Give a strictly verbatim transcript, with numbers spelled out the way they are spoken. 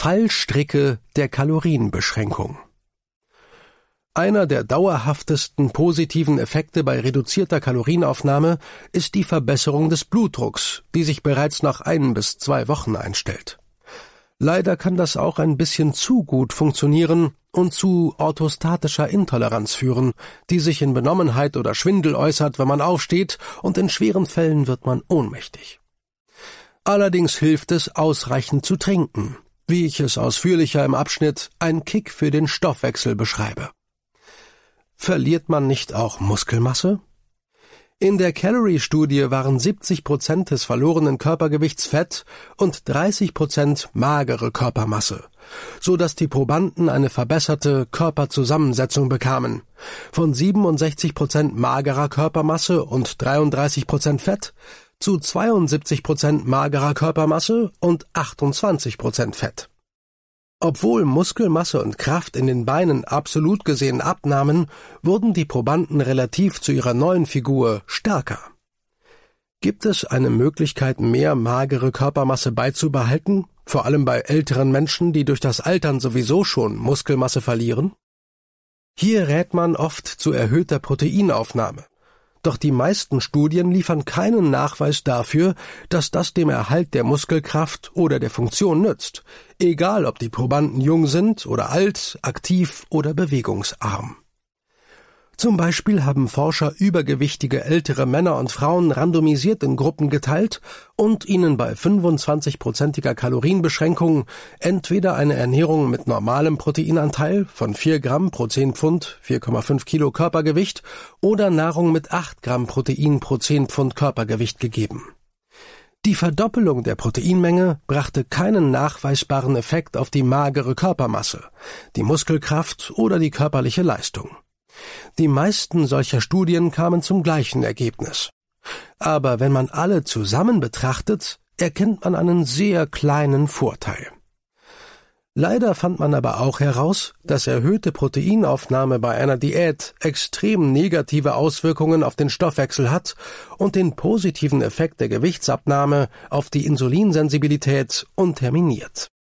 Fallstricke der Kalorienbeschränkung. Einer der dauerhaftesten positiven Effekte bei reduzierter Kalorienaufnahme ist die Verbesserung des Blutdrucks, die sich bereits nach ein bis zwei Wochen einstellt. Leider kann das auch ein bisschen zu gut funktionieren und zu orthostatischer Intoleranz führen, die sich in Benommenheit oder Schwindel äußert, wenn man aufsteht, und in schweren Fällen wird man ohnmächtig. Allerdings hilft es, ausreichend zu trinken, wie ich es ausführlicher im Abschnitt »Ein Kick für den Stoffwechsel« beschreibe. Verliert man nicht auch Muskelmasse? In der Calorie-Studie waren siebzig Prozent des verlorenen Körpergewichts Fett und dreißig Prozent magere Körpermasse, so dass die Probanden eine verbesserte Körperzusammensetzung bekamen. Von siebenundsechzig Prozent magerer Körpermasse und dreiunddreißig Prozent Fett zu zweiundsiebzig Prozent magerer Körpermasse und achtundzwanzig Prozent Fett. Obwohl Muskelmasse und Kraft in den Beinen absolut gesehen abnahmen, wurden die Probanden relativ zu ihrer neuen Figur stärker. Gibt es eine Möglichkeit, mehr magere Körpermasse beizubehalten, vor allem bei älteren Menschen, die durch das Altern sowieso schon Muskelmasse verlieren? Hier rät man oft zu erhöhter Proteinaufnahme. Doch die meisten Studien liefern keinen Nachweis dafür, dass das dem Erhalt der Muskelkraft oder der Funktion nützt, egal ob die Probanden jung sind oder alt, aktiv oder bewegungsarm. Zum Beispiel haben Forscher übergewichtige ältere Männer und Frauen randomisiert in Gruppen geteilt und ihnen bei fünfundzwanzig-prozentiger Kalorienbeschränkung entweder eine Ernährung mit normalem Proteinanteil von vier Gramm pro zehn Pfund, vier Komma fünf Kilo Körpergewicht oder Nahrung mit acht Gramm Protein pro zehn Pfund Körpergewicht gegeben. Die Verdoppelung der Proteinmenge brachte keinen nachweisbaren Effekt auf die magere Körpermasse, die Muskelkraft oder die körperliche Leistung. Die meisten solcher Studien kamen zum gleichen Ergebnis. Aber wenn man alle zusammen betrachtet, erkennt man einen sehr kleinen Vorteil. Leider fand man aber auch heraus, dass erhöhte Proteinaufnahme bei einer Diät extrem negative Auswirkungen auf den Stoffwechsel hat und den positiven Effekt der Gewichtsabnahme auf die Insulinsensibilität unterminiert.